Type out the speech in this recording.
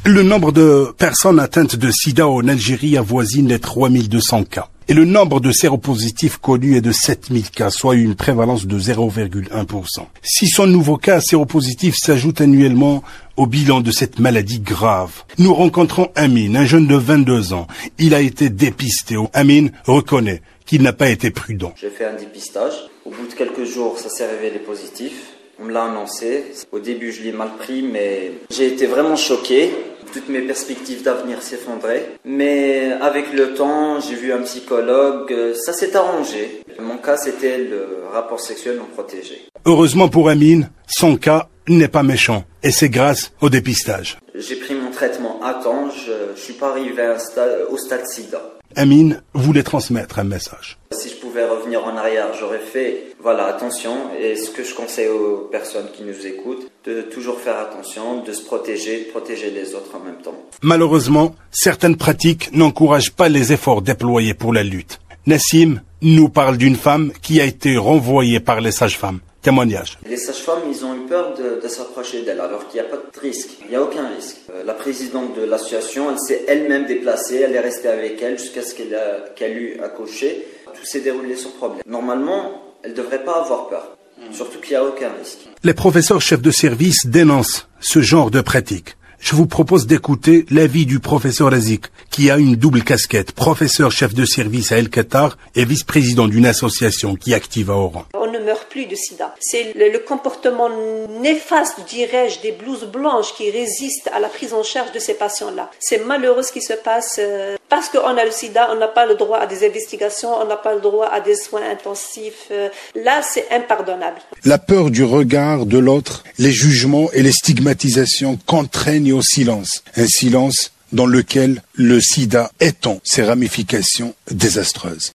Le nombre de personnes atteintes de sida en Algérie avoisine les 3200 cas. Et le nombre de séropositifs connus est de 7000 cas, soit une prévalence de 0,1%. 600 nouveaux cas séropositifs s'ajoutent annuellement au bilan de cette maladie grave. Nous rencontrons Amin, un jeune de 22 ans. Il a été dépisté. Amin reconnaît qu'il n'a pas été prudent. J'ai fait un dépistage. Au bout de quelques jours, ça s'est révélé positif. On me l'a annoncé. Au début, je l'ai mal pris, mais j'ai été vraiment choqué. Toutes mes perspectives d'avenir s'effondraient. Mais avec le temps, j'ai vu un psychologue. Ça s'est arrangé. Mon cas, c'était le rapport sexuel non protégé. Heureusement pour Amin, son cas n'est pas méchant. Et c'est grâce au dépistage. J'ai pris mon traitement à temps. Je suis pas arrivé au stade sida. Amin voulait transmettre un message. Si je pouvais revenir en arrière, j'aurais fait, attention. Et ce que je conseille aux personnes qui nous écoutent, de toujours faire attention, de se protéger, de protéger les autres en même temps. Malheureusement, certaines pratiques n'encouragent pas les efforts déployés pour la lutte. Nassim nous parle d'une femme qui a été renvoyée par les sages-femmes. Témoignage. Les sages-femmes, ils ont eu peur de s'approcher d'elle, alors qu'il n'y a pas de risque. Il n'y a aucun risque. La présidente de l'association, elle s'est elle-même déplacée, elle est restée avec elle jusqu'à ce qu'elle eût accouché. Tout s'est déroulé sans problème. Normalement, elle ne devrait pas avoir peur, surtout qu'il n'y a aucun risque. Les professeurs chefs de service dénoncent ce genre de pratique. Je vous propose d'écouter l'avis du professeur Razik, qui a une double casquette, professeur chef de service à El Qatar et vice-président d'une association qui est active à Oran. On ne meurt plus de sida. C'est le comportement néfaste, dirais-je, des blouses blanches qui résistent à la prise en charge de ces patients-là. C'est malheureux ce qui se passe. Parce qu'on a le sida, on n'a pas le droit à des investigations, on n'a pas le droit à des soins intensifs. Là, c'est impardonnable. La peur du regard de l'autre, les jugements et les stigmatisations contraignent au silence. Un silence dans lequel le sida étend ses ramifications désastreuses.